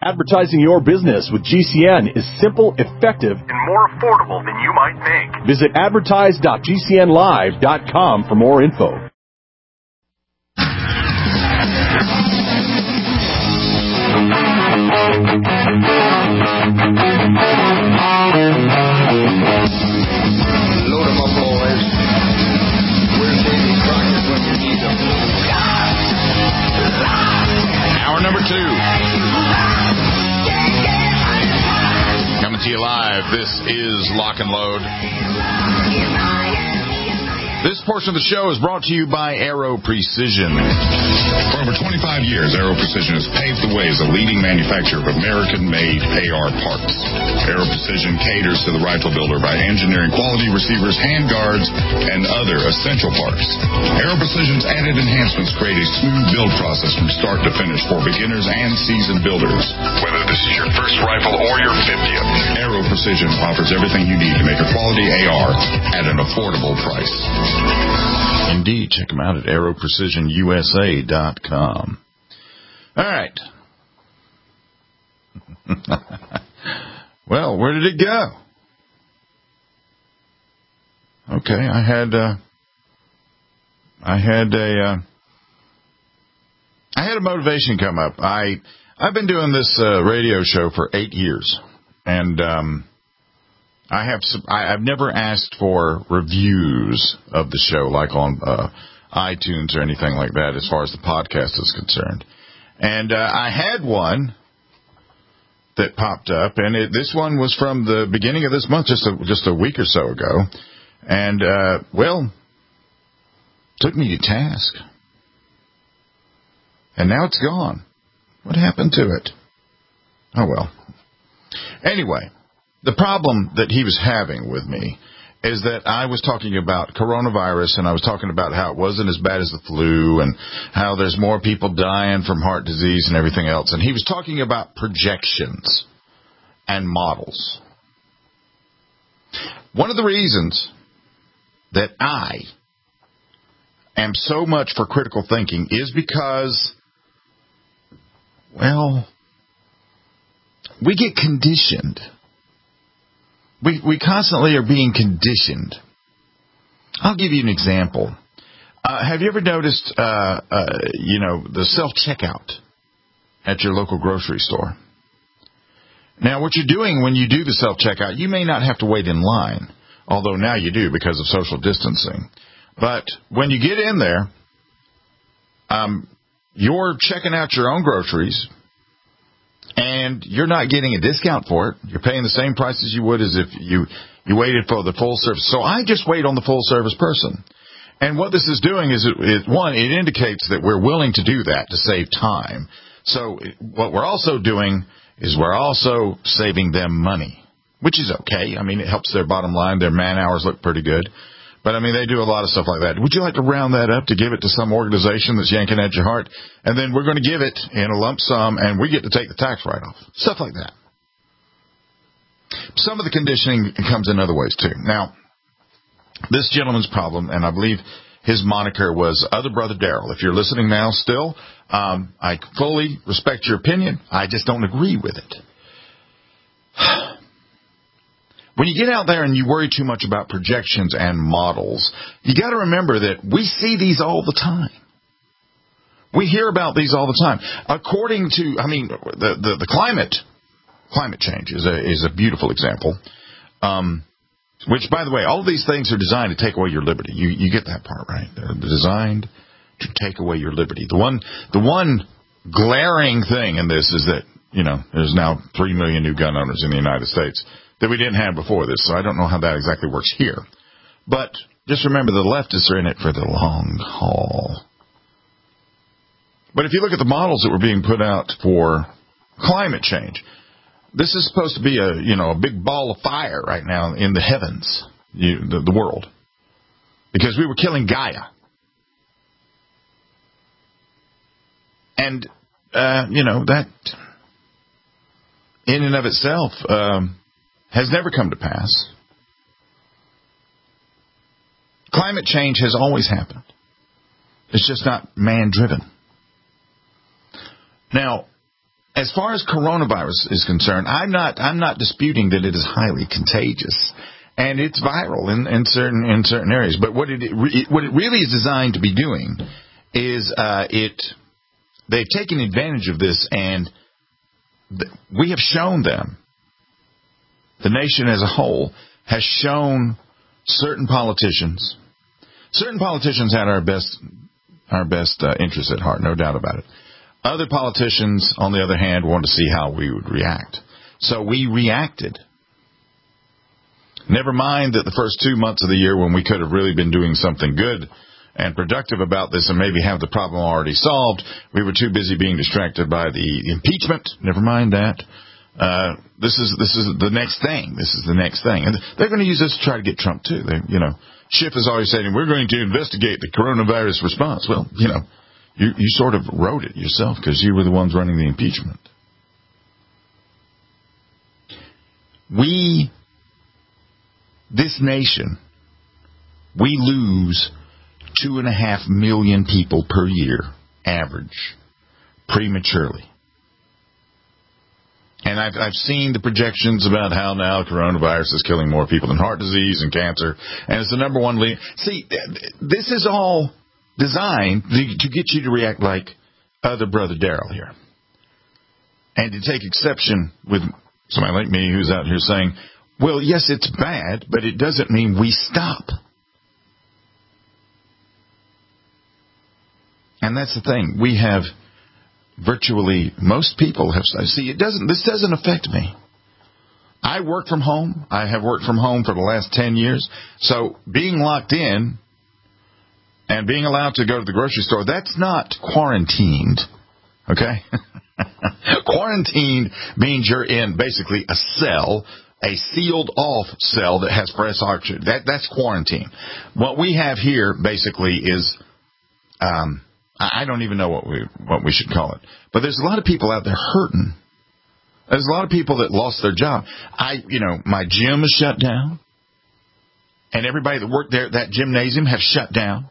Advertising your business with GCN is simple, effective, and more affordable than you might think. Visit advertise.gcnlive.com for more info. Load 'em up, boys. Where's Davy Crockett when you need him? Hour number 2. Coming to you live. This is Lock and Load. This portion of the show is brought to you by Aero Precision. For over 25 years, Aero Precision has paved the way as a leading manufacturer of American-made AR parts. Aero Precision caters to the rifle builder by engineering quality receivers, handguards, and other essential parts. Aero Precision's added enhancements create a smooth build process from start to finish for beginners and seasoned builders. Whether this is your first rifle or your 50th, Aero Precision offers everything you need to make a quality AR at an affordable price. Indeed, check them out at aeroprecisionusa.com. All right. Well, where did it go? Okay, I had a motivation come up. I've been doing this radio show for 8 years, and I've never asked for reviews of the show, like on iTunes or anything like that, as far as the podcast is concerned. And I had one that popped up, and this one was from the beginning of this month, just a week or so ago. And took me to task, and now it's gone. What happened to it? Oh well. Anyway. The problem that he was having with me is that I was talking about coronavirus, and I was talking about how it wasn't as bad as the flu and how there's more people dying from heart disease and everything else. And he was talking about projections and models. One of the reasons that I am so much for critical thinking is because, we get conditioned. We constantly are being conditioned. I'll give you an example. Have you ever noticed, the self-checkout at your local grocery store? Now, what you're doing when you do the self-checkout, you may not have to wait in line, although now you do because of social distancing. But when you get in there, you're checking out your own groceries, and you're not getting a discount for it. You're paying the same price as you would as if you waited for the full service. So I just wait on the full service person. And what this is doing is, it indicates that we're willing to do that to save time. So what we're also doing is we're also saving them money, which is okay. I mean, it helps their bottom line. Their man hours look pretty good. But, I mean, they do a lot of stuff like that. Would you like to round that up to give it to some organization that's yanking at your heart? And then we're going to give it in a lump sum, and we get to take the tax write-off. Stuff like that. Some of the conditioning comes in other ways, too. Now, this gentleman's problem, and I believe his moniker was Other Brother Daryl. If you're listening now still, I fully respect your opinion. I just don't agree with it. When you get out there and you worry too much about projections and models, you got to remember that we see these all the time. We hear about these all the time. According to, the climate change is a beautiful example. Which, by the way, all of these things are designed to take away your liberty. You get that part right. They're designed to take away your liberty. The one glaring thing in this is that, there's now 3 million new gun owners in the United States that we didn't have before this, so I don't know how that exactly works here. But just remember, the leftists are in it for the long haul. But if you look at the models that were being put out for climate change, this is supposed to be a big ball of fire right now in the heavens, the world, because we were killing Gaia. And, that in and of itself has never come to pass. Climate change has always happened. It's just not man-driven. Now, as far as coronavirus is concerned, I'm not disputing that it is highly contagious. And it's viral in certain areas. But what it really is designed to be doing is they've taken advantage of this, and we have shown them, the nation as a whole has shown certain politicians had our best interests at heart, no doubt about it. Other politicians, on the other hand, wanted to see how we would react. So we reacted. Never mind that the first 2 months of the year when we could have really been doing something good and productive about this and maybe have the problem already solved, we were too busy being distracted by the impeachment. Never mind that. This is the next thing. This is the next thing. And they're going to use this to try to get Trump, too. Schiff is always saying, we're going to investigate the coronavirus response. Well, you sort of wrote it yourself because you were the ones running the impeachment. This nation, we lose 2.5 million people per year, average, prematurely. And I've seen the projections about how now coronavirus is killing more people than heart disease and cancer, and it's the number one lead. See, this is all designed to get you to react like other brother Daryl here, and to take exception with somebody like me who's out here saying, well, yes, it's bad, but it doesn't mean we stop. And that's the thing. We have virtually, most people have, see, this doesn't affect me. I work from home. I have worked from home for the last 10 years. So being locked in and being allowed to go to the grocery store, that's not quarantined. Okay? Quarantined means you're in basically a cell, a sealed-off cell that has fresh oxygen. That's quarantine. What we have here basically is, I don't even know what we should call it. But there's a lot of people out there hurting. There's a lot of people that lost their job. My gym is shut down, and everybody that worked there at that gymnasium have shut down.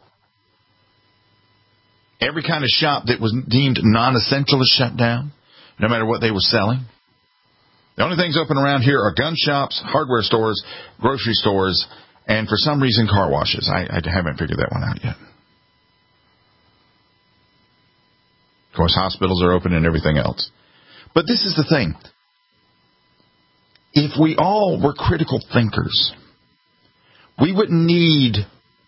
Every kind of shop that was deemed non-essential is shut down, no matter what they were selling. The only things open around here are gun shops, hardware stores, grocery stores, and for some reason car washes. I haven't figured that one out yet. Of course, hospitals are open and everything else. But this is the thing. If we all were critical thinkers, we wouldn't need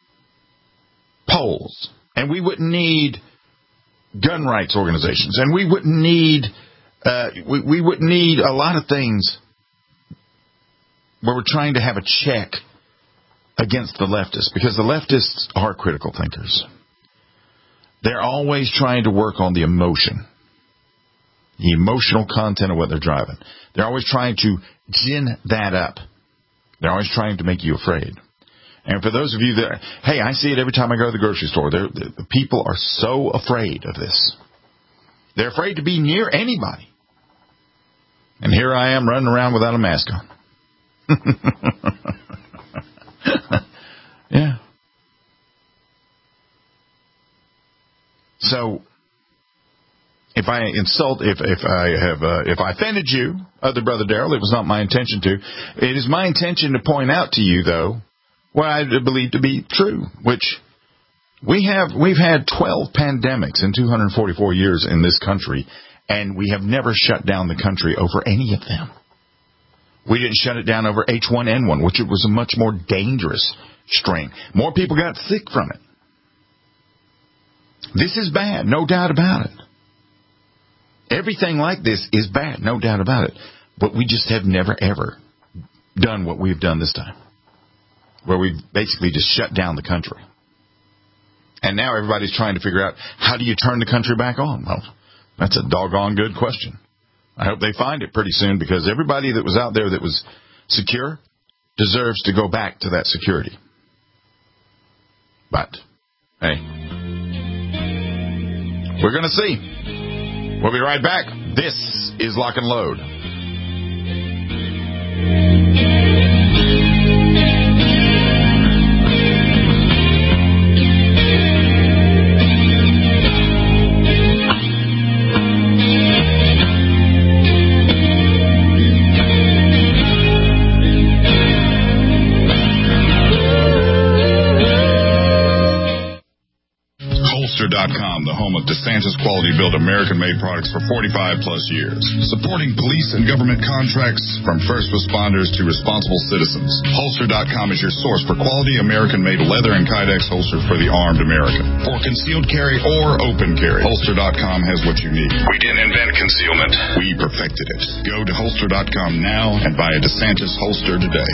polls, and we wouldn't need gun rights organizations, and we wouldn't need we wouldn't need a lot of things where we're trying to have a check against the leftists, because the leftists are critical thinkers. They're always trying to work on the emotion, the emotional content of what they're driving. They're always trying to gin that up. They're always trying to make you afraid. And for those of you that, hey, I see it every time I go to the grocery store. The people are so afraid of this. They're afraid to be near anybody. And here I am running around without a mask on. Yeah. So, if I offended you, other brother Daryl, it was not my intention to. It is my intention to point out to you, though, what I believe to be true, which we've had 12 pandemics in 244 years in this country, and we have never shut down the country over any of them. We didn't shut it down over H1N1, which was a much more dangerous strain. More people got sick from it. This is bad, no doubt about it. Everything like this is bad, no doubt about it. But we just have never, ever done what we've done this time, where we've basically just shut down the country. And now everybody's trying to figure out, how do you turn the country back on? Well, that's a doggone good question. I hope they find it pretty soon, because everybody that was out there that was secure deserves to go back to that security. But, hey, we're going to see. We'll be right back. This is Lock and Load. Holster.com, the home of DeSantis quality-built American-made products for 45-plus years. Supporting police and government contracts from first responders to responsible citizens. Holster.com is your source for quality American-made leather and Kydex holsters for the armed American. For concealed carry or open carry, Holster.com has what you need. We didn't invent concealment. We perfected it. Go to Holster.com now and buy a DeSantis holster today.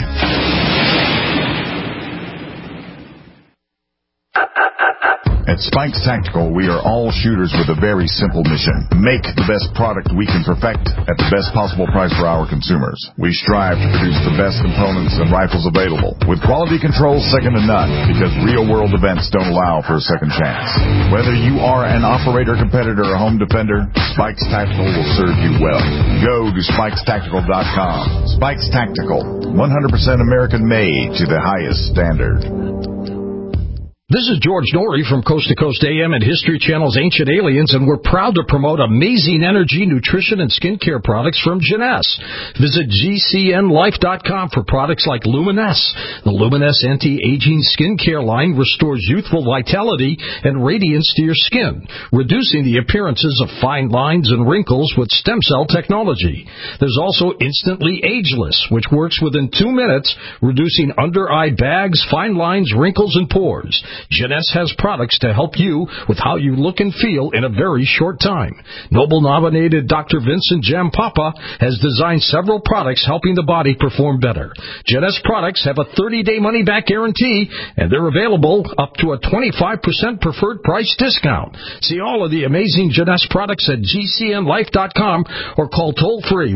At Spikes Tactical, we are all shooters with a very simple mission. Make the best product we can perfect at the best possible price for our consumers. We strive to produce the best components and rifles available, with quality control second to none, because real-world events don't allow for a second chance. Whether you are an operator, competitor, or home defender, Spikes Tactical will serve you well. Go to SpikesTactical.com. Spikes Tactical, 100% American-made to the highest standard. This is George Norrie from Coast to Coast AM and History Channel's Ancient Aliens, and we're proud to promote amazing energy, nutrition, and skincare products from Jeunesse. Visit GCNLife.com for products like Luminesce. The Luminesce anti-aging skincare line restores youthful vitality and radiance to your skin, reducing the appearances of fine lines and wrinkles with stem cell technology. There's also Instantly Ageless, which works within 2 minutes, reducing under-eye bags, fine lines, wrinkles, and pores. Jeunesse has products to help you with how you look and feel in a very short time. Nobel-nominated Dr. Vincent Jampapa has designed several products helping the body perform better. Jeunesse products have a 30-day money-back guarantee, and they're available up to a 25% preferred price discount. See all of the amazing Jeunesse products at GCNLife.com or call toll-free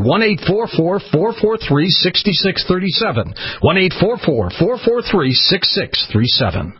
1-844-443-6637, 1-844-443-6637.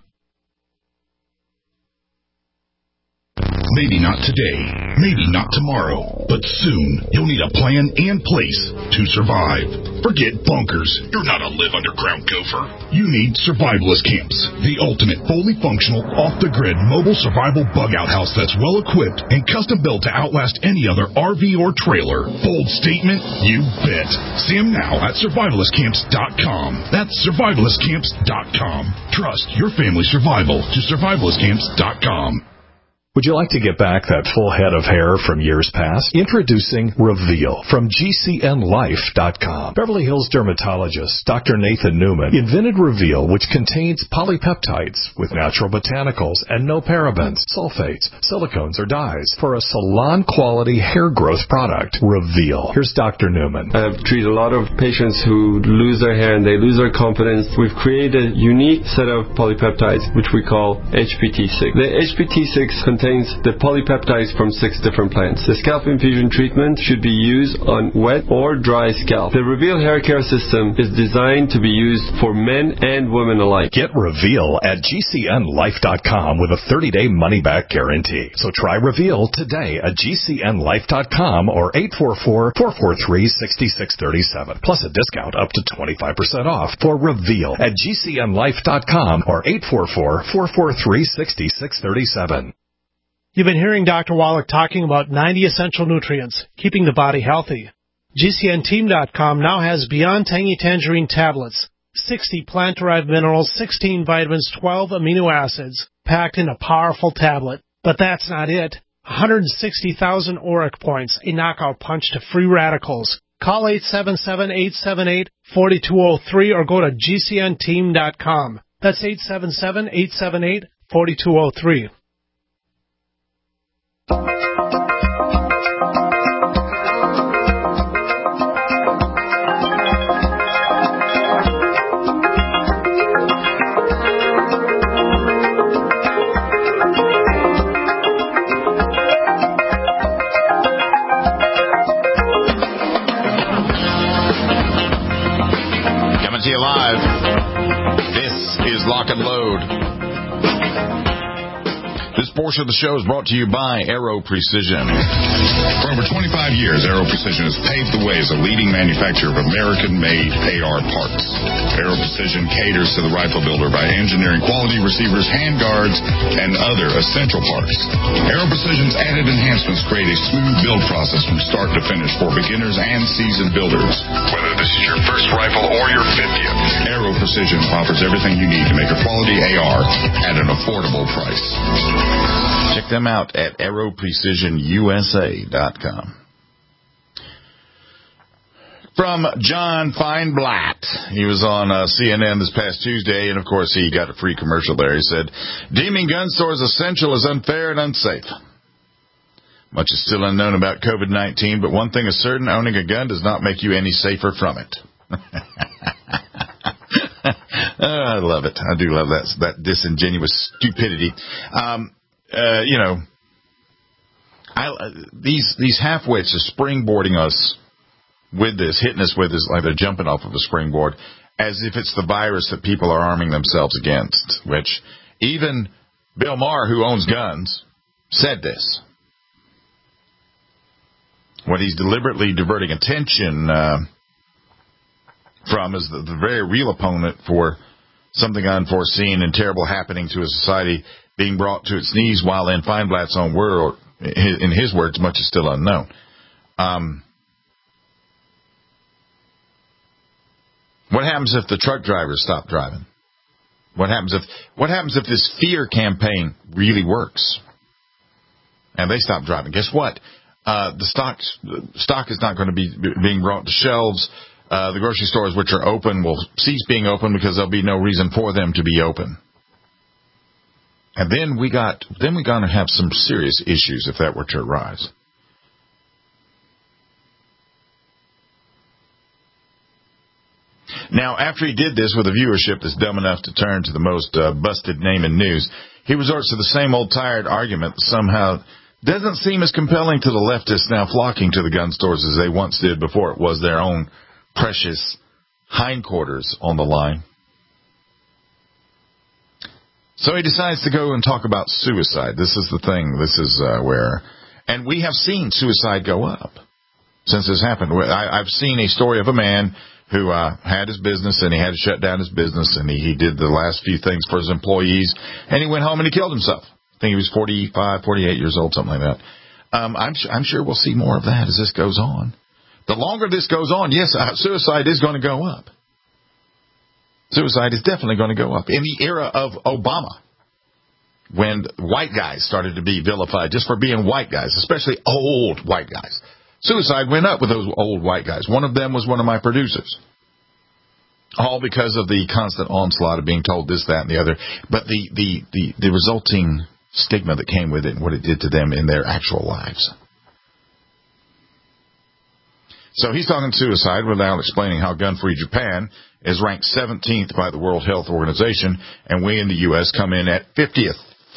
Maybe not today, maybe not tomorrow, but soon you'll need a plan in place to survive. Forget bunkers. You're not a live underground gopher. You need survivalist camps, the ultimate fully functional, off-the-grid mobile survival bug-out house that's well-equipped and custom-built to outlast any other RV or trailer. Bold statement? You bet. See them now at survivalistcamps.com. That's survivalistcamps.com. Trust your family's survival to survivalistcamps.com. Would you like to get back that full head of hair from years past? Introducing Reveal from GCNLife.com. Beverly Hills dermatologist Dr. Nathan Newman invented Reveal, which contains polypeptides with natural botanicals and no parabens, sulfates, silicones, or dyes for a salon-quality hair growth product. Reveal. Here's Dr. Newman. I've treated a lot of patients who lose their hair and they lose their confidence. We've created a unique set of polypeptides, which we call HPT6. The HPT6 contains the polypeptides from 6 different plants. The scalp infusion treatment should be used on wet or dry scalp. The Reveal hair care system is designed to be used for men and women alike. Get Reveal at GCNLife.com with a 30-day money-back guarantee. So try Reveal today at GCNLife.com or 844-443-6637. Plus a discount up to 25% off for Reveal at GCNLife.com or 844-443-6637. You've been hearing Dr. Wallach talking about 90 essential nutrients, keeping the body healthy. GCNteam.com now has Beyond Tangy Tangerine tablets, 60 plant-derived minerals, 16 vitamins, 12 amino acids, packed in a powerful tablet. But that's not it. 160,000 auric points, a knockout punch to free radicals. Call 877-878-4203 or go to GCNteam.com. That's 877-878-4203. Coming to you live. This is Lock and Load. This portion of the show is brought to you by Aero Precision. For over 25 years, Aero Precision has paved the way as a leading manufacturer of American-made AR parts. Aero Precision caters to the rifle builder by engineering quality receivers, handguards, and other essential parts. Aero Precision's added enhancements create a smooth build process from start to finish for beginners and seasoned builders. Whether this is your first rifle or your 50th, Aero Precision offers everything you need to make a quality AR at an affordable price. Check them out at AeroPrecisionUSA.com. From John Feinblatt. He was on CNN this past Tuesday, and of course he got a free commercial there. He said, deeming gun stores essential is unfair and unsafe. Much is still unknown about COVID-19, but one thing is certain, owning a gun does not make you any safer from it. I love it. I do love that disingenuous stupidity. These halfwits are springboarding us with this, hitting us with this like they're jumping off of a springboard, as if it's the virus that people are arming themselves against, which even Bill Maher, who owns guns, said this. What he's deliberately diverting attention from is the very real opponent for something unforeseen and terrible happening to a society being brought to its knees, while in Feinblatt's own word, in his words, much is still unknown. What happens if the truck drivers stop driving? What happens if this fear campaign really works and they stop driving? Guess what? The stock is not going to be being brought to shelves. The grocery stores which are open will cease being open because there'll be no reason for them to be open. And then we're going to have some serious issues if that were to arise. Now, after he did this with a viewership that's dumb enough to turn to the most busted name in news, he resorts to the same old tired argument that somehow doesn't seem as compelling to the leftists now flocking to the gun stores as they once did before it was their own precious hindquarters on the line. So he decides to go and talk about suicide. This is the thing. This is where... And we have seen suicide go up since this happened. I've seen a story of a man who had his business, and he had to shut down his business, and he did the last few things for his employees, and he went home and he killed himself. I think he was 45, 48 years old, something like that. I'm sure we'll see more of that as this goes on. The longer this goes on, yes, suicide is going to go up. Suicide is definitely going to go up. In the era of Obama, when white guys started to be vilified just for being white guys, especially old white guys, suicide went up with those old white guys. One of them was one of my producers. All because of the constant onslaught of being told this, that, and the other. But the resulting stigma that came with it and what it did to them in their actual lives. So he's talking suicide without explaining how gun-free Japan is ranked 17th by the World Health Organization, and we in the U.S. come in at 50th.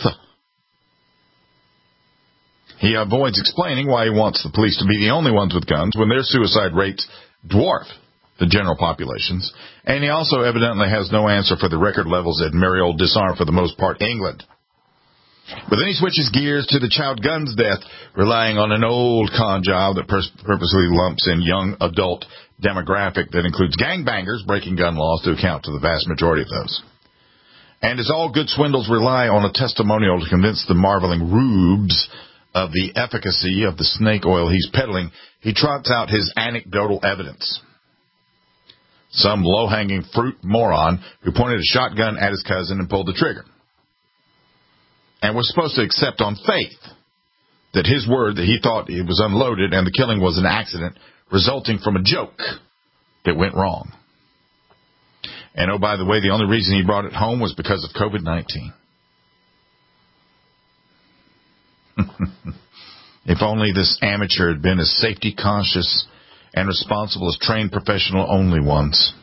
He avoids explaining why he wants the police to be the only ones with guns when their suicide rates dwarf the general populations, and he also evidently has no answer for the record levels at merry old disarm, for the most part, England. But then he switches gears to the child guns death, relying on an old con job that purposely lumps in young adult demographic that includes gangbangers breaking gun laws to account to the vast majority of those. And as all good swindles rely on a testimonial to convince the marveling rubes of the efficacy of the snake oil he's peddling, he trots out his anecdotal evidence. Some low-hanging fruit moron who pointed a shotgun at his cousin and pulled the trigger. And was supposed to accept on faith that his word that he thought it was unloaded and the killing was an accident resulting from a joke that went wrong. And oh, by the way, the only reason he brought it home was because of COVID-19. If only this amateur had been as safety conscious and responsible as trained professional only ones.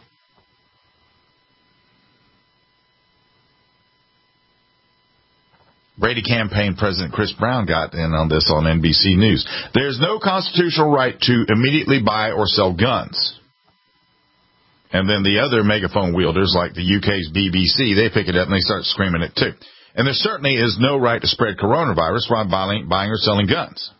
Brady campaign President Chris Brown got in on this on NBC News. There's no constitutional right to immediately buy or sell guns. And then the other megaphone wielders, like the UK's BBC, they pick it up and they start screaming it too. And there certainly is no right to spread coronavirus while buying or selling guns.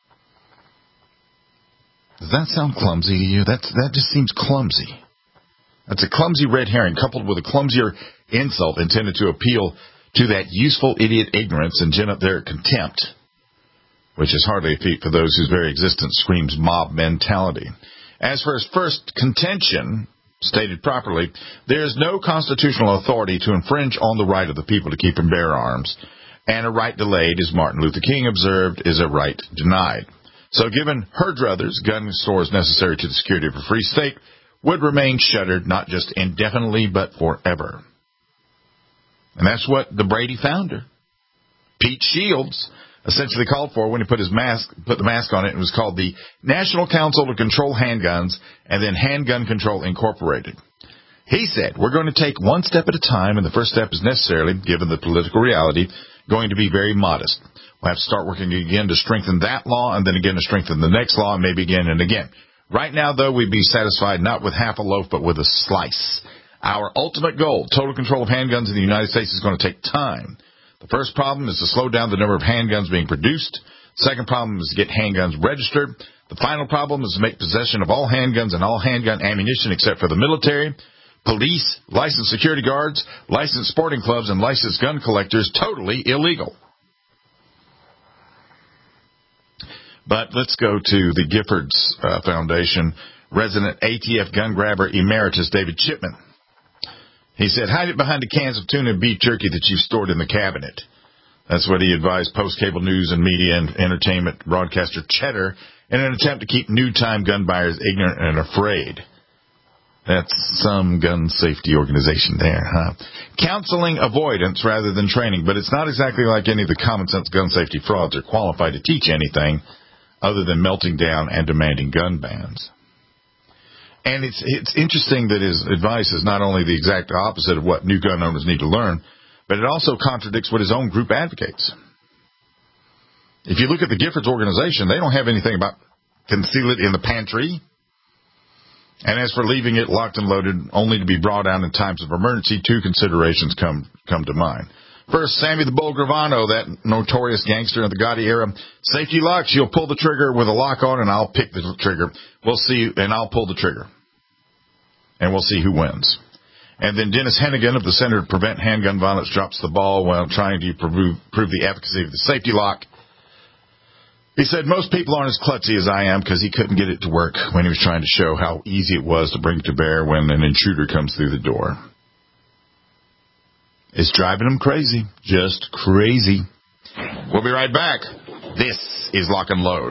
Does that sound clumsy to you? That just seems clumsy. That's a clumsy red herring coupled with a clumsier insult intended to appeal to that useful idiot ignorance and gin up their contempt, which is hardly a feat for those whose very existence screams mob mentality. As for his first contention, stated properly, there is no constitutional authority to infringe on the right of the people to keep and bear arms, And a right delayed, as Martin Luther King observed, is a right denied. So given her druthers, gun stores necessary to the security of a free state would remain shuttered, not just indefinitely, but forever. And that's what the Brady founder, Pete Shields, essentially called for when he put the mask on it. It was called the National Council to Control Handguns and then Handgun Control Incorporated. He said, we're going to take one step at a time, and the first step is necessarily, given the political reality, going to be very modest. We'll have to start working again to strengthen that law and then again to strengthen the next law and maybe again and again. Right now, though, we'd be satisfied not with half a loaf but with a slice. Our ultimate goal, total control of handguns in the United States, is going to take time. The first problem is to slow down the number of handguns being produced. The second problem is to get handguns registered. The final problem is to make possession of all handguns and all handgun ammunition except for the military, police, licensed security guards, licensed sporting clubs, and licensed gun collectors totally illegal. But let's go to the Giffords Foundation. Resident ATF gun grabber emeritus David Chipman. He said, hide it behind the cans of tuna and beef jerky that you've stored in the cabinet. That's what he advised post-cable news and media and entertainment broadcaster Cheddar in an attempt to keep new-time gun buyers ignorant and afraid. That's some gun safety organization there, huh? Counseling avoidance rather than training, but it's not exactly like any of the common-sense gun safety frauds are qualified to teach anything other than melting down and demanding gun bans. And it's interesting that his advice is not only the exact opposite of what new gun owners need to learn, but it also contradicts what his own group advocates. If you look at the Giffords organization, they don't have anything about conceal it in the pantry. And as for leaving it locked and loaded only to be brought out in times of emergency, two considerations come to mind. First, Sammy the Bull Gravano, that notorious gangster in the Gotti era. Safety locks, you'll pull the trigger with a lock on and I'll pick the trigger. We'll see, and I'll pull the trigger. And we'll see who wins. And then Dennis Hennigan of the Center to Prevent Handgun Violence drops the ball while trying to prove the efficacy of the safety lock. He said, most people aren't as klutzy as I am because he couldn't get it to work when he was trying to show how easy it was to bring to bear when an intruder comes through the door. It's driving him crazy. Just crazy. We'll be right back. This is Lock and Load.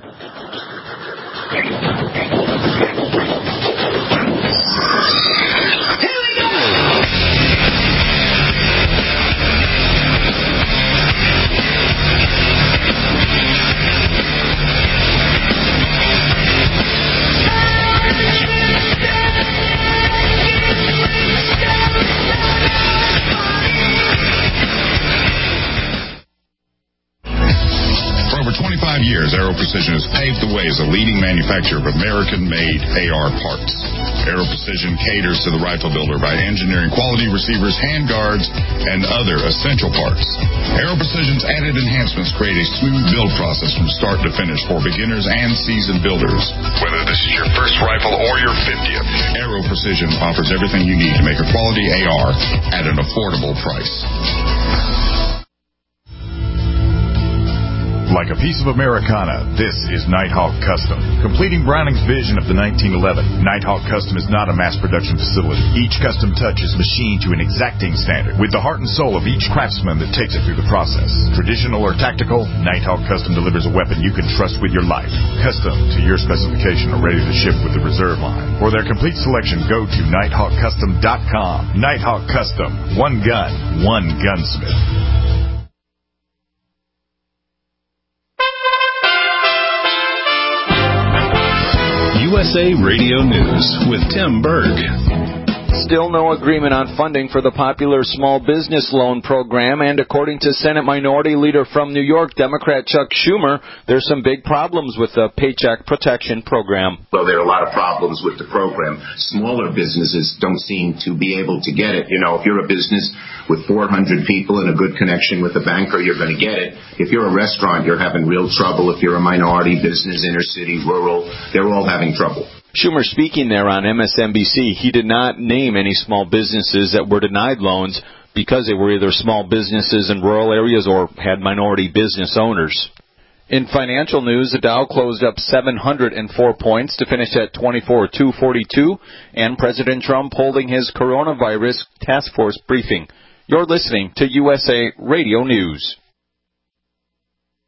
Years, Aero Precision has paved the way as a leading manufacturer of American-made AR parts. Aero Precision caters to the rifle builder by engineering quality receivers, handguards, and other essential parts. Aero Precision's added enhancements create a smooth build process from start to finish for beginners and seasoned builders. Whether this is your first rifle or your 50th, Aero Precision offers everything you need to make a quality AR at an affordable price. Like a piece of Americana, this is Nighthawk Custom. Completing Browning's vision of the 1911, Nighthawk Custom is not a mass production facility. Each custom touch is machined to an exacting standard, with the heart and soul of each craftsman that takes it through the process. Traditional or tactical, Nighthawk Custom delivers a weapon you can trust with your life. Custom to your specification or ready to ship with the reserve line. For their complete selection, go to NighthawkCustom.com. Nighthawk Custom. One gun, one gunsmith. USA Radio News with Tim Berg. Still no agreement on funding for the popular small business loan program, and according to Senate Minority Leader from New York, Democrat Chuck Schumer, there's some big problems with the Paycheck Protection Program. Well, there are a lot of problems with the program. Smaller businesses don't seem to be able to get it. You know, if you're a business with 400 people and a good connection with a banker, you're going to get it. If you're a restaurant, you're having real trouble. If you're a minority business, inner city, rural, they're all having trouble. Schumer speaking there on MSNBC, he did not name any small businesses that were denied loans because they were either small businesses in rural areas or had minority business owners. In financial news, the Dow closed up 704 points to finish at 24,242, and President Trump holding his coronavirus task force briefing. You're listening to USA Radio News.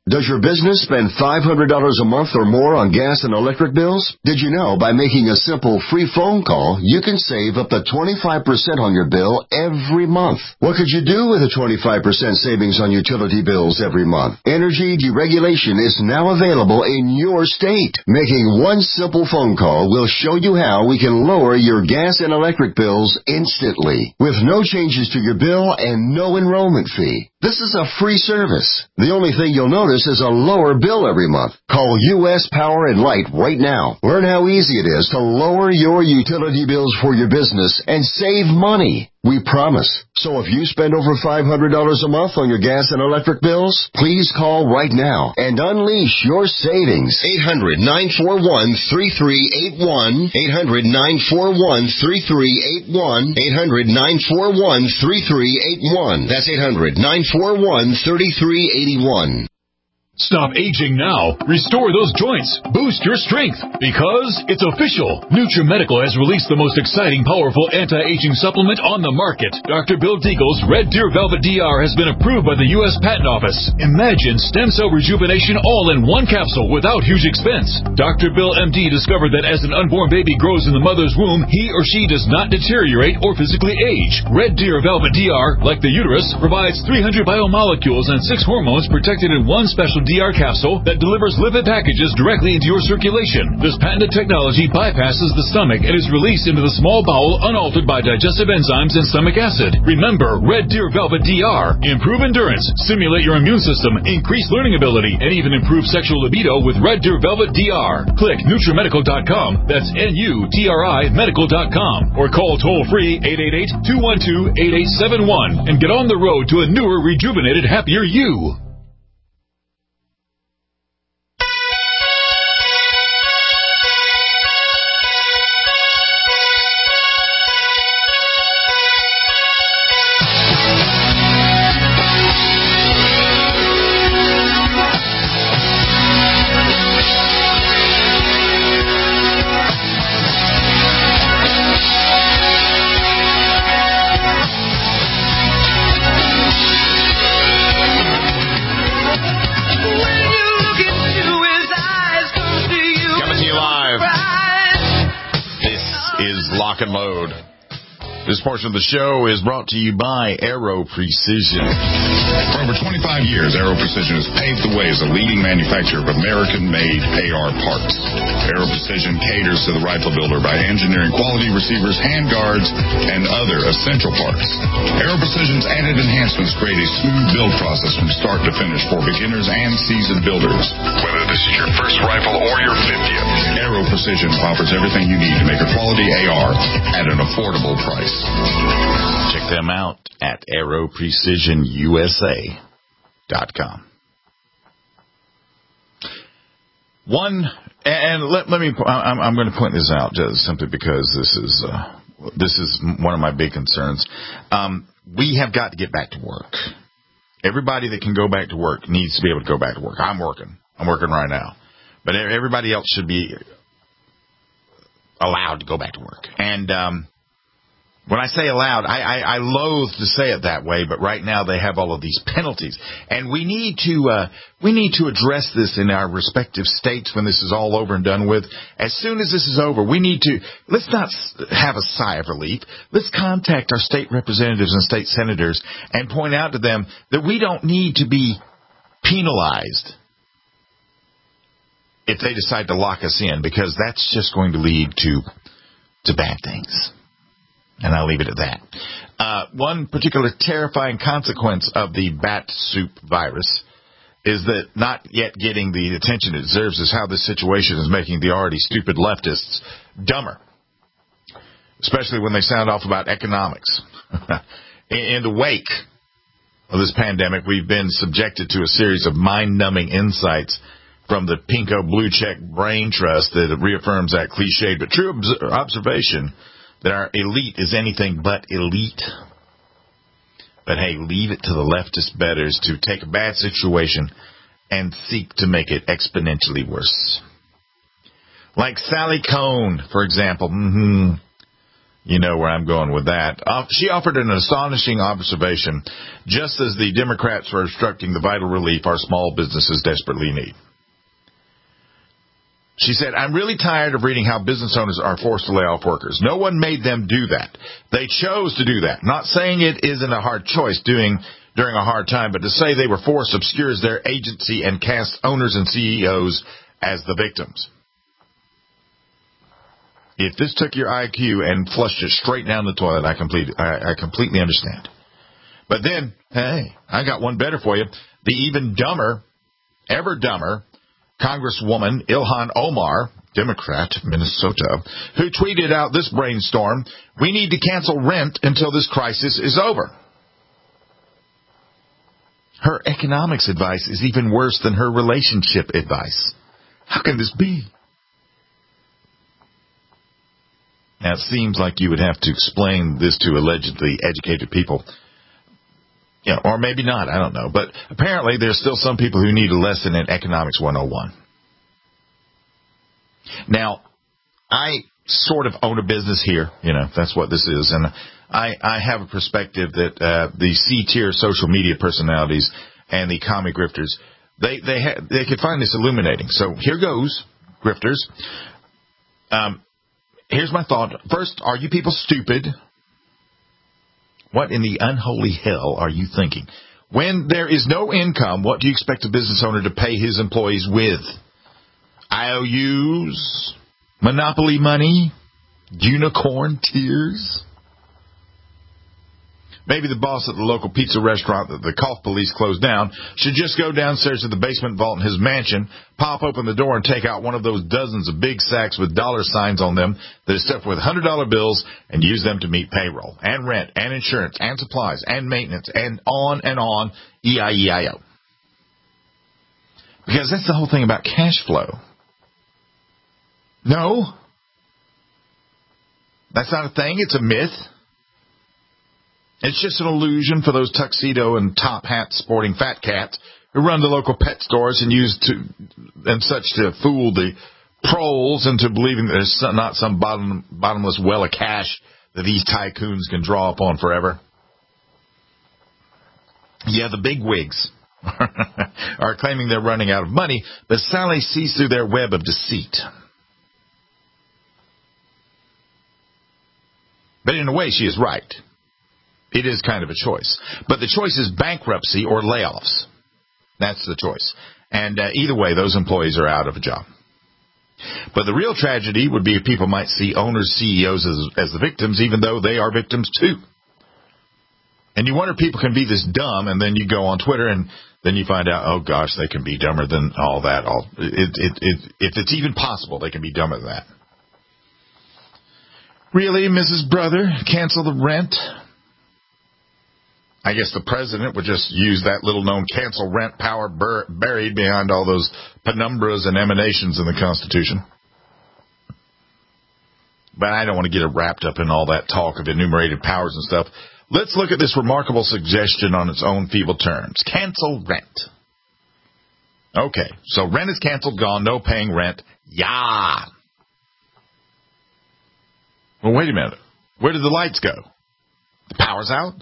Does your business spend $500 a month or more on gas and electric bills? Did you know by making a simple free phone call, you can save up to 25% on your bill every month? What could you do with a 25% savings on utility bills every month? Energy deregulation is now available in your state. Making one simple phone call will show you how we can lower your gas and electric bills instantly, with no changes to your bill and no enrollment fee. This is a free service. The only thing you'll notice is a lower bill every month. Call U.S. Power and Light right now. Learn how easy it is to lower your utility bills for your business and save money. We promise. So if you spend over $500 a month on your gas and electric bills, please call right now and unleash your savings. 800-941-3381. 800-941-3381. 800-941-3381. That's 800-941-3381. Stop aging now. Restore those joints. Boost your strength. Because it's official. NutriMedical has released the most exciting, powerful anti-aging supplement on the market. Dr. Bill Deagle's Red Deer Velvet DR has been approved by the U.S. Patent Office. Imagine stem cell rejuvenation all in one capsule without huge expense. Dr. Bill MD discovered that as an unborn baby grows in the mother's womb, he or she does not deteriorate or physically age. Red Deer Velvet DR, like the uterus, provides 300 biomolecules and 6 hormones protected in one special DR capsule that delivers lipid packages directly into your circulation. This patented technology bypasses the stomach and is released into the small bowel unaltered by digestive enzymes and stomach acid. Remember, Red Deer Velvet DR. Improve endurance, stimulate your immune system, increase learning ability, and even improve sexual libido with Red Deer Velvet DR. Click NutriMedical.com, that's NUTRI Medical.com, or call toll-free 888-212-8871 and get on the road to a newer, rejuvenated, happier you. Lock and load. This portion of the show is brought to you by Aero Precision. For over 25 years, Aero Precision has paved the way as a leading manufacturer of American-made AR parts. Aero Precision caters to the rifle builder by engineering quality receivers, handguards, and other essential parts. Aero Precision's added enhancements create a smooth build process from start to finish for beginners and seasoned builders. Whether this is your first rifle or your 50th, Aero Precision offers everything you need to make a quality AR at an affordable price. Check them out at AeroPrecisionUSA.com. I'm going to point this out just simply because this is one of my big concerns. We have got to get back to work. Everybody that can go back to work needs to be able to go back to work. I'm working right now, but everybody else should be allowed to go back to work. And when I say allowed, I loathe to say it that way, but right now they have all of these penalties, and we need to address this in our respective states when this is all over and done with. As soon as this is over, let's not have a sigh of relief. Let's contact our state representatives and state senators and point out to them that we don't need to be penalized if they decide to lock us in, because that's just going to lead to bad things. And I'll leave it at that. One particular terrifying consequence of the bat soup virus is that not yet getting the attention it deserves is how this situation is making the already stupid leftists dumber, especially when they sound off about economics. In the wake of this pandemic, we've been subjected to a series of mind-numbing insights from the pinko blue check brain trust that reaffirms that cliched but true observation that our elite is anything but elite. But hey, leave it to the leftist betters to take a bad situation and seek to make it exponentially worse. Like Sally Kohn, for example. You know where I'm going with that. She offered an astonishing observation, just as the Democrats were obstructing the vital relief our small businesses desperately need. She said, I'm really tired of reading how business owners are forced to lay off workers. No one made them do that. They chose to do that. Not saying it isn't a hard choice during a hard time, but to say they were forced obscures their agency and casts owners and CEOs as the victims. If this took your IQ and flushed it straight down the toilet, I completely understand. But then, hey, I got one better for you. The even dumber, ever dumber, Congresswoman Ilhan Omar, Democrat, Minnesota, who tweeted out this brainstorm, we need to cancel rent until this crisis is over. Her economics advice is even worse than her relationship advice. How can this be? Now, it seems like you would have to explain this to allegedly educated people. You know, or maybe not, I don't know. But apparently there's still some people who need a lesson in Economics 101. Now, I sort of own a business here. You know, that's what this is. And I have a perspective that the C-tier social media personalities and the comic grifters, they could find this illuminating. So here goes, grifters. Here's my thought. First, are you people stupid? What in the unholy hell are you thinking? When there is no income, what do you expect a business owner to pay his employees with? IOUs? Monopoly money? Unicorn tears? Maybe the boss at the local pizza restaurant that the cough police closed down should just go downstairs to the basement vault in his mansion, pop open the door, and take out one of those dozens of big sacks with dollar signs on them that is stuffed with $100 bills and use them to meet payroll and rent and insurance and supplies and maintenance and on, E-I-E-I-O. Because that's the whole thing about cash flow. No. That's not a thing. It's a myth. It's just an illusion for those tuxedo and top hat sporting fat cats who run the local pet stores and use to fool the proles into believing that there's not some bottomless well of cash that these tycoons can draw upon forever. Yeah, the big wigs are claiming they're running out of money, but Sally sees through their web of deceit. But in a way, she is right. It is kind of a choice. But the choice is bankruptcy or layoffs. That's the choice. And either way, those employees are out of a job. But the real tragedy would be if people might see owners, CEOs as the victims, even though they are victims too. And you wonder if people can be this dumb, and then you go on Twitter and then you find out, oh gosh, they can be dumber than all that. If it's even possible, they can be dumber than that. Really, Mrs. Brother, cancel the rent? I guess the president would just use that little-known cancel rent power buried behind all those penumbras and emanations in the Constitution. But I don't want to get wrapped up in all that talk of enumerated powers and stuff. Let's look at this remarkable suggestion on its own feeble terms. Cancel rent. Okay, so rent is canceled, gone, no paying rent. Yeah. Well, wait a minute. Where did the lights go? The power's out?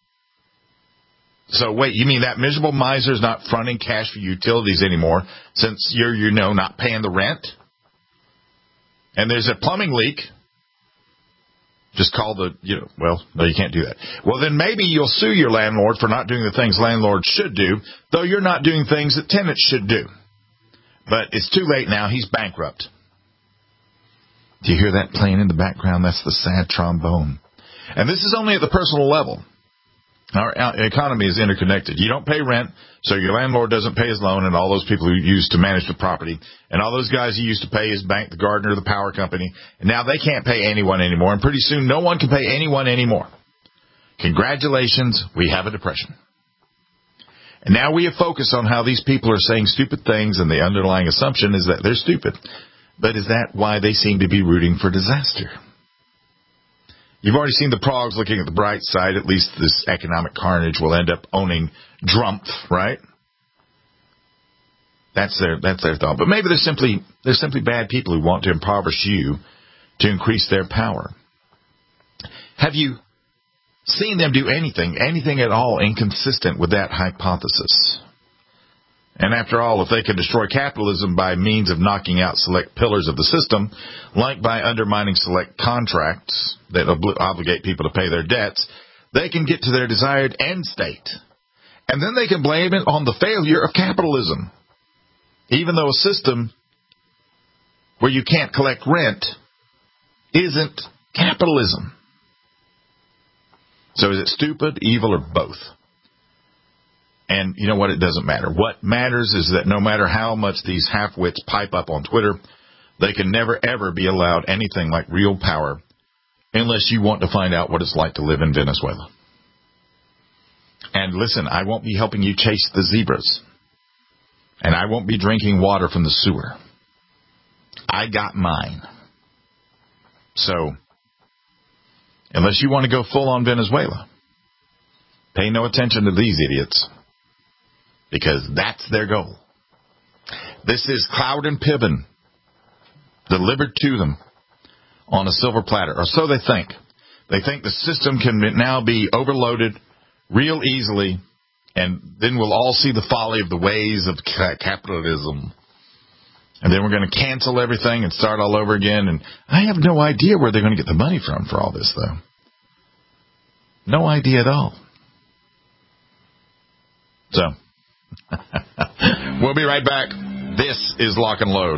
So wait, you mean that miserable miser's not fronting cash for utilities anymore since you're not paying the rent? And there's a plumbing leak. Just call no, you can't do that. Well, then maybe you'll sue your landlord for not doing the things landlords should do, though you're not doing things that tenants should do. But it's too late now. He's bankrupt. Do you hear that playing in the background? That's the sad trombone. And this is only at the personal level. Our economy is interconnected. You don't pay rent, so your landlord doesn't pay his loan, and all those people who used to manage the property, and all those guys who used to pay his bank, the gardener, the power company, and now they can't pay anyone anymore, and pretty soon no one can pay anyone anymore. Congratulations, we have a depression. And now we have focused on how these people are saying stupid things, and the underlying assumption is that they're stupid. But is that why they seem to be rooting for disaster? You've already seen the progs looking at the bright side. At least this economic carnage will end up owning Drumpf, right? That's their thought. But maybe they're simply bad people who want to impoverish you to increase their power. Have you seen them do anything at all inconsistent with that hypothesis? And after all, if they can destroy capitalism by means of knocking out select pillars of the system, like by undermining select contracts that obligate people to pay their debts, they can get to their desired end state. And then they can blame it on the failure of capitalism. Even though a system where you can't collect rent isn't capitalism. So is it stupid, evil, or both? And you know what? It doesn't matter. What matters is that no matter how much these half-wits pipe up on Twitter, they can never, ever be allowed anything like real power unless you want to find out what it's like to live in Venezuela. And listen, I won't be helping you chase the zebras. And I won't be drinking water from the sewer. I got mine. So, unless you want to go full on Venezuela, pay no attention to these idiots. Because that's their goal. This is Cloud and Piven delivered to them on a silver platter, or so they think. They think the system can now be overloaded real easily, and then we'll all see the folly of the ways of capitalism. And then we're going to cancel everything and start all over again. And I have no idea where they're going to get the money from for all this, though. No idea at all. So, we'll be right back. This is Lock and Load.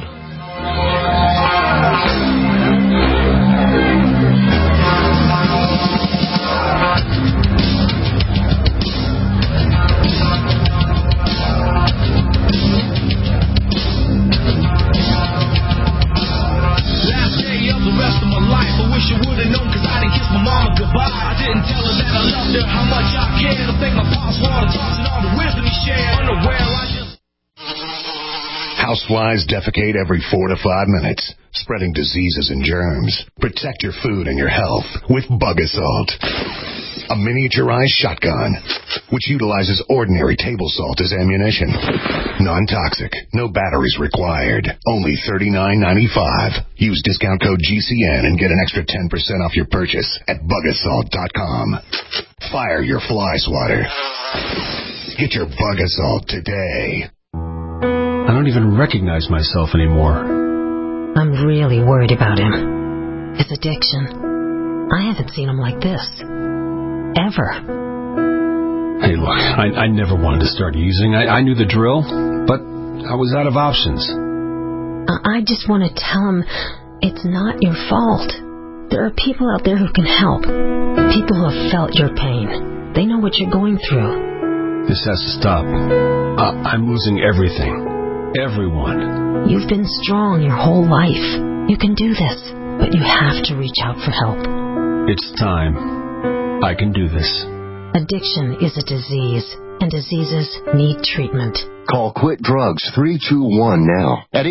Last day of the rest of my life, I wish I would have known, cause I didn't kiss my mama goodbye. I didn't tell her that I loved her, how much I cared. I think my pops wanted to talk and all the wisdom he shared. Unaware, I just... Houseflies defecate every 4 to 5 minutes, spreading diseases and germs. Protect your food and your health with Bug Assault, a miniaturized shotgun which utilizes ordinary table salt as ammunition. Non-toxic, no batteries required. Only $39.95. Use discount code GCN and get an extra 10% off your purchase at bugassault.com. Fire your fly swatter. Get your Bug Assault today. I don't even recognize myself anymore. I'm really worried about him. His addiction. I haven't seen him like this. Ever. Hey, look, I never wanted to start using. I knew the drill, but I was out of options. I just want to tell him it's not your fault. There are people out there who can help. People who have felt your pain. They know what you're going through. This has to stop. I'm losing everything. Everyone. You've been strong your whole life. You can do this, but you have to reach out for help. It's time. I can do this. Addiction is a disease, and diseases need treatment. Call Quit Drugs 321 now at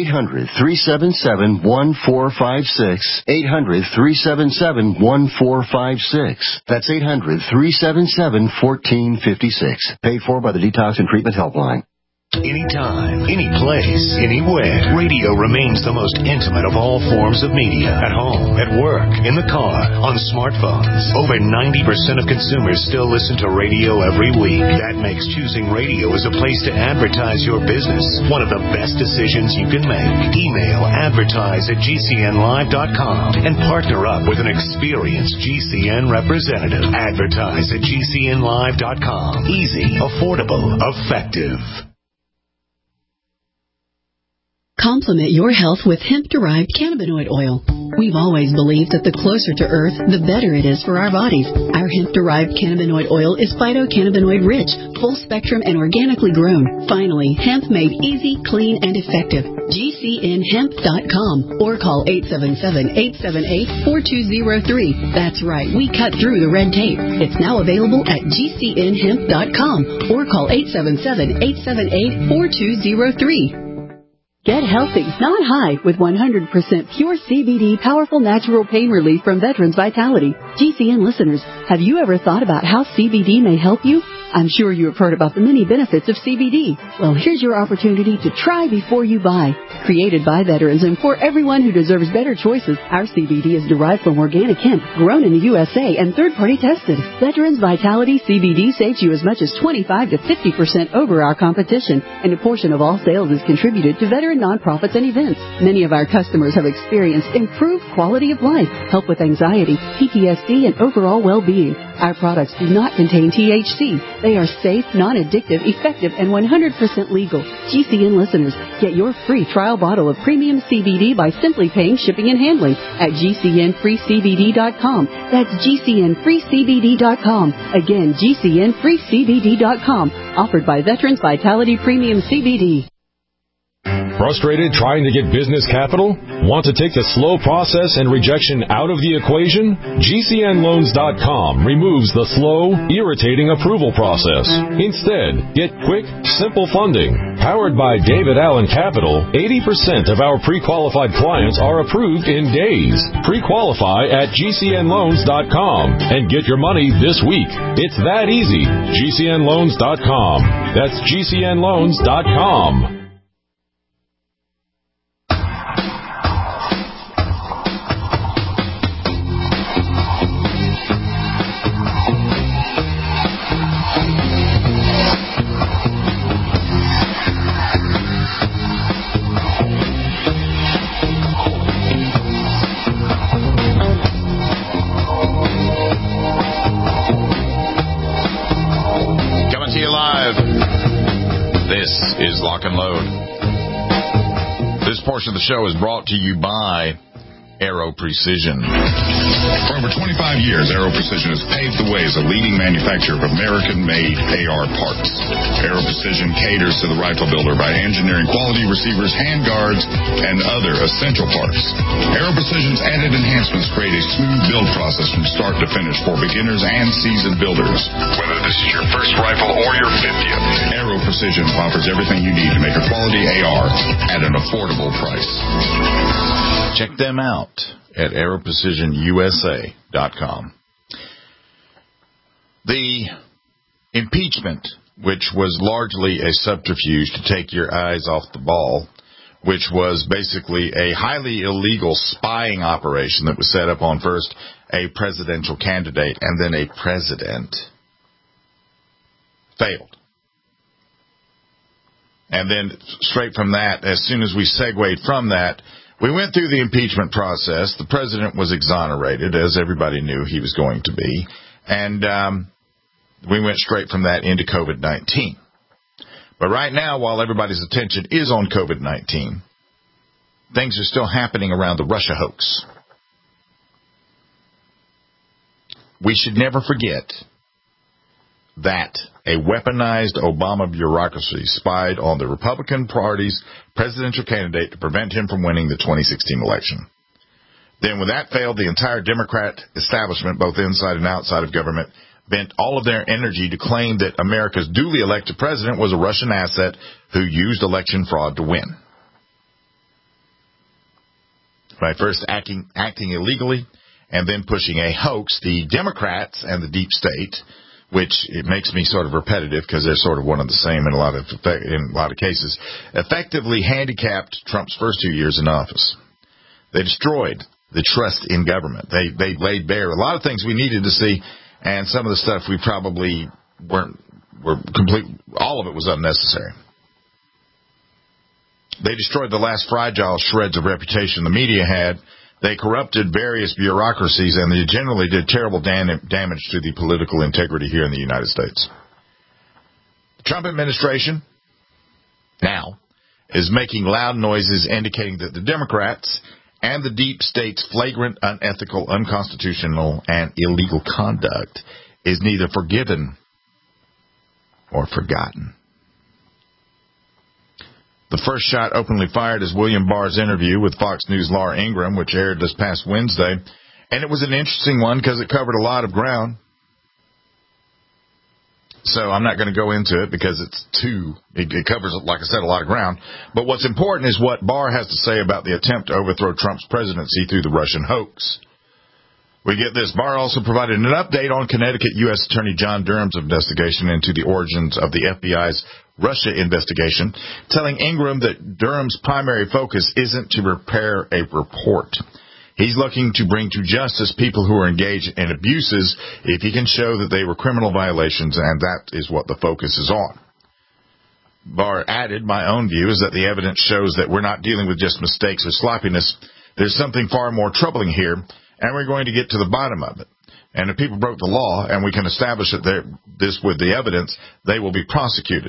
800-377-1456. 800-377-1456. That's 800-377-1456. Paid for by the Detox and Treatment Helpline. Anytime, any place, anywhere. Radio remains the most intimate of all forms of media. At home, at work, in the car, on smartphones. Over 90% of consumers still listen to radio every week. That makes choosing radio as a place to advertise your business one of the best decisions you can make. Email advertise@gcnlive.com and partner up with an experienced GCN representative. Advertise@gcnlive.com. Easy, affordable, effective. Complement your health with hemp-derived cannabinoid oil. We've always believed that the closer to Earth, the better it is for our bodies. Our hemp-derived cannabinoid oil is phytocannabinoid-rich, full-spectrum, and organically grown. Finally, hemp made easy, clean, and effective. GCNhemp.com or call 877-878-4203. That's right, we cut through the red tape. It's now available at GCNhemp.com or call 877-878-4203. Get healthy, not high, with 100% pure CBD powerful natural pain relief from Veterans Vitality. GCN listeners, have you ever thought about how CBD may help you? I'm sure you have heard about the many benefits of CBD. Well, here's your opportunity to try before you buy. Created by veterans and for everyone who deserves better choices, our CBD is derived from organic hemp, grown in the USA and third-party tested. Veterans Vitality CBD saves you as much as 25 to 50% over our competition, and a portion of all sales is contributed to veteran nonprofits and events. Many of our customers have experienced improved quality of life, help with anxiety, PTSD, and overall well-being. Our products do not contain THC. They are safe, non-addictive, effective, and 100% legal. GCN listeners, get your free trial bottle of premium CBD by simply paying shipping and handling at GCNFreeCBD.com. That's GCNFreeCBD.com. Again, GCNFreeCBD.com. Offered by Veterans Vitality Premium CBD. Frustrated trying to get business capital? Want to take the slow process and rejection out of the equation? GCNLoans.com removes the slow, irritating approval process. Instead, get quick, simple funding. Powered by David Allen Capital, 80% of our pre-qualified clients are approved in days. Pre-qualify at GCNLoans.com and get your money this week. It's that easy. GCNLoans.com. That's GCNLoans.com. Lock and Load. This portion of the show is brought to you by Aero Precision. For over 25 years, Aero Precision has paved the way as a leading manufacturer of American-made AR parts. Aero Precision caters to the rifle builder by engineering quality receivers, handguards, and other essential parts. Aero Precision's added enhancements create a smooth build process from start to finish for beginners and seasoned builders. Whether this is your first rifle or your 50th, Aero Precision offers everything you need to make a quality AR at an affordable price. Check them out at AeroPrecisionUSA.com. The impeachment, which was largely a subterfuge to take your eyes off the ball, which was basically a highly illegal spying operation that was set up on first a presidential candidate and then a president, failed. And then straight from that, as soon as we segued from that, we went through the impeachment process. The president was exonerated, as everybody knew he was going to be. And we went straight from that into COVID-19. But right now, while everybody's attention is on COVID-19, things are still happening around the Russia hoax. We should never forget that a weaponized Obama bureaucracy spied on the Republican Party's presidential candidate to prevent him from winning the 2016 election. Then when that failed, the entire Democrat establishment, both inside and outside of government, bent all of their energy to claim that America's duly elected president was a Russian asset who used election fraud to win. By first acting illegally and then pushing a hoax, the Democrats and the deep state, which it makes me sort of repetitive because they're sort of one and the same in a lot of cases, effectively handicapped Trump's first 2 years in office. They destroyed the trust in government. They laid bare a lot of things we needed to see, and some of the stuff we probably were complete. All of it was unnecessary. They destroyed the last fragile shreds of reputation the media had. They corrupted various bureaucracies, and they generally did terrible damage to the political integrity here in the United States. The Trump administration now is making loud noises indicating that the Democrats and the deep state's flagrant, unethical, unconstitutional, and illegal conduct is neither forgiven or forgotten. The first shot openly fired is William Barr's interview with Fox News' Laura Ingraham, which aired this past Wednesday. And it was an interesting one because it covered a lot of ground. So I'm not going to go into it because it covers, like I said, a lot of ground. But what's important is what Barr has to say about the attempt to overthrow Trump's presidency through the Russian hoax. We get this. Barr also provided an update on Connecticut U.S. Attorney John Durham's investigation into the origins of the FBI's Russia investigation, telling Ingram that Durham's primary focus isn't to prepare a report. He's looking to bring to justice people who are engaged in abuses if he can show that they were criminal violations, and that is what the focus is on. Barr added, my own view is that the evidence shows that we're not dealing with just mistakes or sloppiness. There's something far more troubling here, and we're going to get to the bottom of it. And if people broke the law, and we can establish that this with the evidence, they will be prosecuted.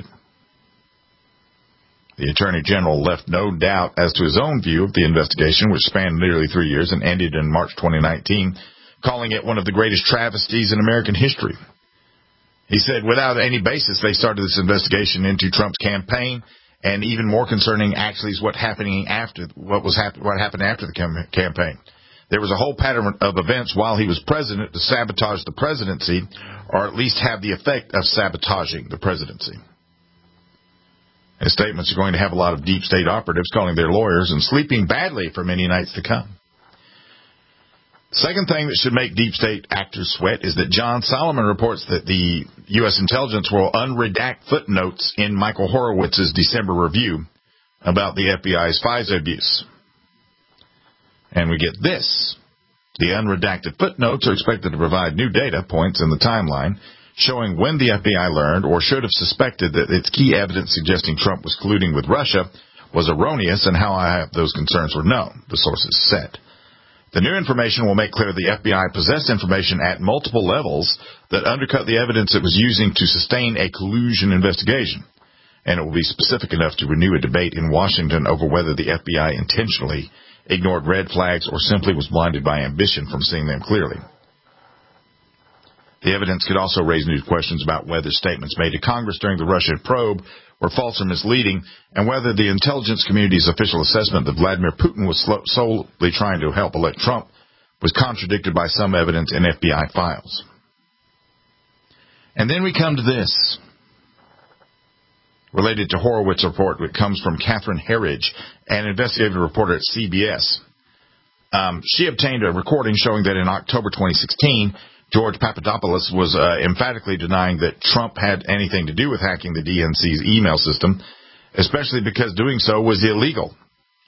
The Attorney General left no doubt as to his own view of the investigation, which spanned nearly 3 years and ended in March 2019, calling it one of the greatest travesties in American history. He said, without any basis, they started this investigation into Trump's campaign, and even more concerning actually is what happened after the campaign. There was a whole pattern of events while he was president to sabotage the presidency, or at least have the effect of sabotaging the presidency. His statements are going to have a lot of deep state operatives calling their lawyers and sleeping badly for many nights to come. Second thing that should make deep state actors sweat is that John Solomon reports that the U.S. intelligence will unredact footnotes in Michael Horowitz's December review about the FBI's FISA abuse. And we get this. The unredacted footnotes are expected to provide new data points in the timeline showing when the FBI learned or should have suspected that its key evidence suggesting Trump was colluding with Russia was erroneous and how those concerns were known, the sources said. The new information will make clear the FBI possessed information at multiple levels that undercut the evidence it was using to sustain a collusion investigation. And it will be specific enough to renew a debate in Washington over whether the FBI intentionally ignored red flags or simply was blinded by ambition from seeing them clearly. The evidence could also raise new questions about whether statements made to Congress during the Russia probe were false or misleading, and whether the intelligence community's official assessment that Vladimir Putin was solely trying to help elect Trump was contradicted by some evidence in FBI files. And then we come to this, related to Horowitz's report, which comes from Catherine Herridge, an investigative reporter at CBS. She obtained a recording showing that in October 2016, George Papadopoulos was emphatically denying that Trump had anything to do with hacking the DNC's email system, especially because doing so was illegal.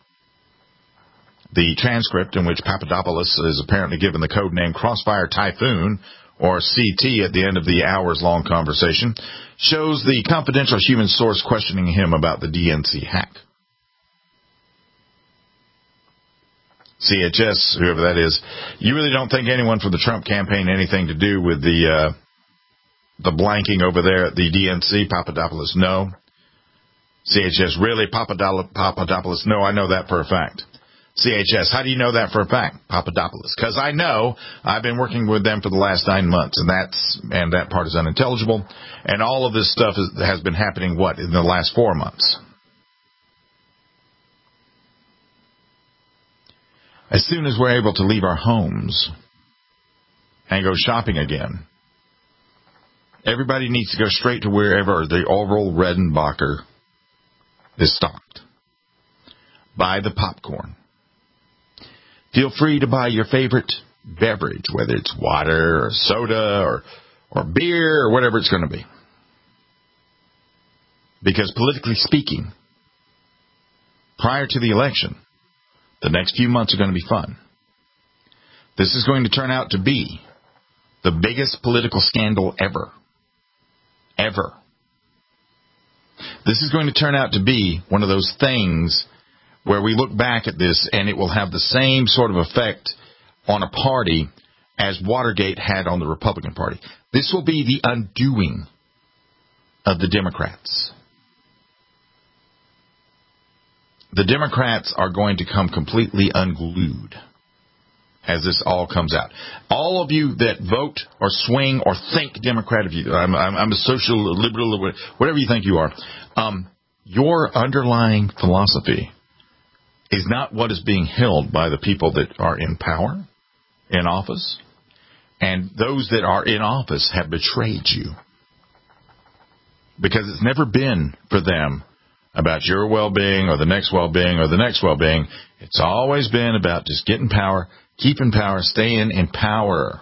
The transcript, in which Papadopoulos is apparently given the code name Crossfire Typhoon, or CT, at the end of the hours-long conversation, shows the confidential human source questioning him about the DNC hack. CHS, whoever that is, you really don't think anyone from the Trump campaign had anything to do with the blanking over there at the DNC? Papadopoulos, no. CHS, really? Papadopoulos, no, I know that for a fact. CHS, how do you know that for a fact? Papadopoulos, because I know I've been working with them for the last 9 months, and that part is unintelligible, and all of this stuff has been happening, in the last 4 months? As soon as we're able to leave our homes and go shopping again, everybody needs to go straight to wherever the Orville Redenbacher is stocked. Buy the popcorn. Feel free to buy your favorite beverage, whether it's water or soda or beer or whatever it's going to be. Because politically speaking, prior to the election, the next few months are going to be fun. This is going to turn out to be the biggest political scandal ever. Ever. This is going to turn out to be one of those things where we look back at this and it will have the same sort of effect on a party as Watergate had on the Republican Party. This will be the undoing of the Democrats. The Democrats are going to come completely unglued as this all comes out. All of you that vote or swing or think Democrat, I'm a social liberal, or whatever you think you are, your underlying philosophy is not what is being held by the people that are in power, in office, and those that are in office have betrayed you. Because it's never been for them about your well-being or the next well-being or the next well-being. It's always been about just getting power, keeping power, staying in power.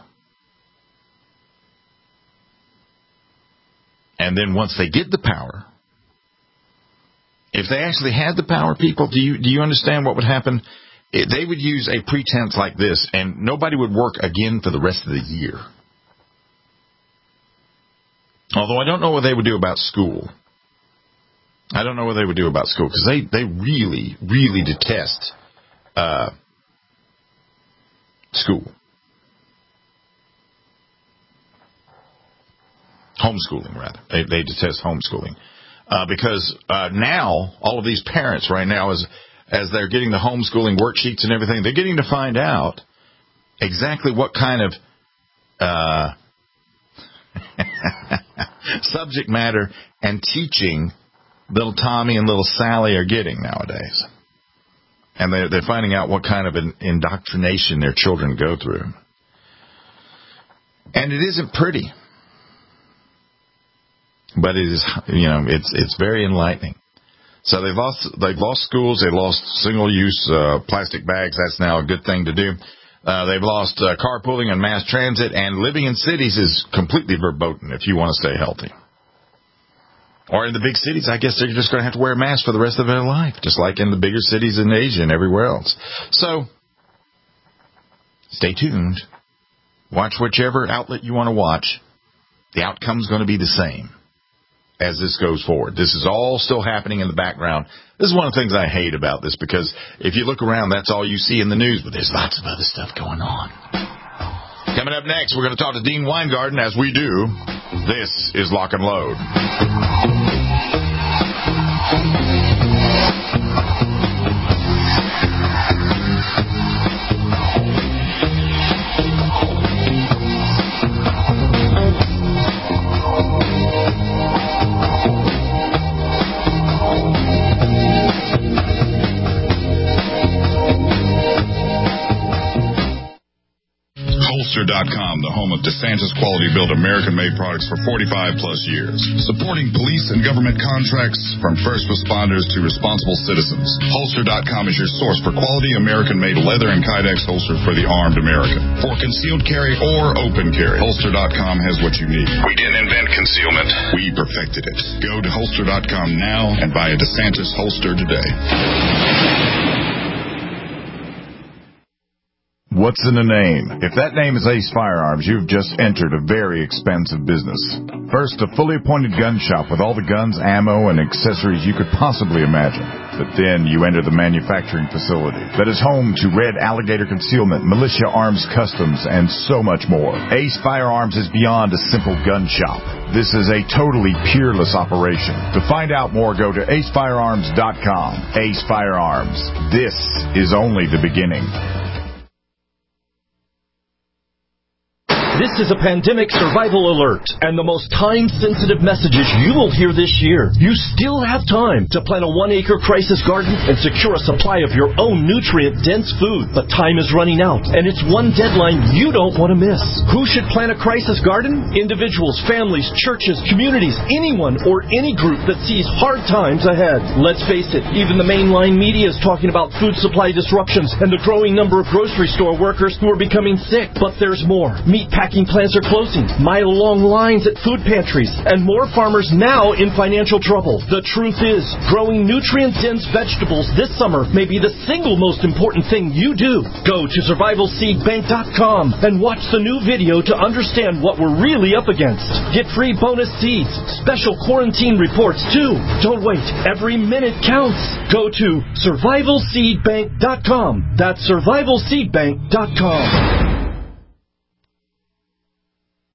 And then once they get the power, if they actually had the power, people, do you understand what would happen? They would use a pretense like this, and nobody would work again for the rest of the year. Although I don't know what they would do about school. I don't know what they would do about school, because they really, really detest school. Homeschooling, rather. They detest homeschooling. Because now, all of these parents right now, as they're getting the homeschooling worksheets and everything, they're getting to find out exactly what kind of subject matter and teaching little Tommy and little Sally are getting nowadays. And they're finding out what kind of indoctrination their children go through. And it isn't pretty. But it is, it's very enlightening. So they've lost schools. They've lost single-use plastic bags. That's now a good thing to do. They've lost carpooling and mass transit, and living in cities is completely verboten if you want to stay healthy. Or in the big cities, I guess they're just going to have to wear a mask for the rest of their life, just like in the bigger cities in Asia and everywhere else. So stay tuned. Watch whichever outlet you want to watch. The outcome's going to be the same as this goes forward. This is all still happening in the background. This is one of the things I hate about this, because if you look around, that's all you see in the news, but there's lots of other stuff going on. Coming up next, we're going to talk to Dean Weingarten. As we do, this is Lock and Load. Holster.com, the home of DeSantis quality built American-made products for 45-plus years. Supporting police and government contracts from first responders to responsible citizens. Holster.com is your source for quality American-made leather and Kydex holster for the armed American. For concealed carry or open carry, Holster.com has what you need. We didn't invent concealment. We perfected it. Go to Holster.com now and buy a DeSantis holster today. What's in a name? If that name is Ace Firearms, you've just entered a very expensive business. First, a fully appointed gun shop with all the guns, ammo, and accessories you could possibly imagine. But then you enter the manufacturing facility that is home to Red Alligator Concealment, Militia Arms Customs, and so much more. Ace Firearms is beyond a simple gun shop. This is a totally peerless operation. To find out more, go to acefirearms.com. Ace Firearms. This is only the beginning. This is a pandemic survival alert and the most time-sensitive messages you will hear this year. You still have time to plant a 1-acre crisis garden and secure a supply of your own nutrient-dense food. But time is running out, and it's one deadline you don't want to miss. Who should plant a crisis garden? Individuals, families, churches, communities, anyone or any group that sees hard times ahead. Let's face it, even the mainline media is talking about food supply disruptions and the growing number of grocery store workers who are becoming sick. But there's more. Meat packing plants are closing, mile-long lines at food pantries, and more farmers now in financial trouble. The truth is, growing nutrient-dense vegetables this summer may be the single most important thing you do. Go to survivalseedbank.com and watch the new video to understand what we're really up against. Get free bonus seeds, special quarantine reports too. Don't wait. Every minute counts. Go to survivalseedbank.com. That's survivalseedbank.com.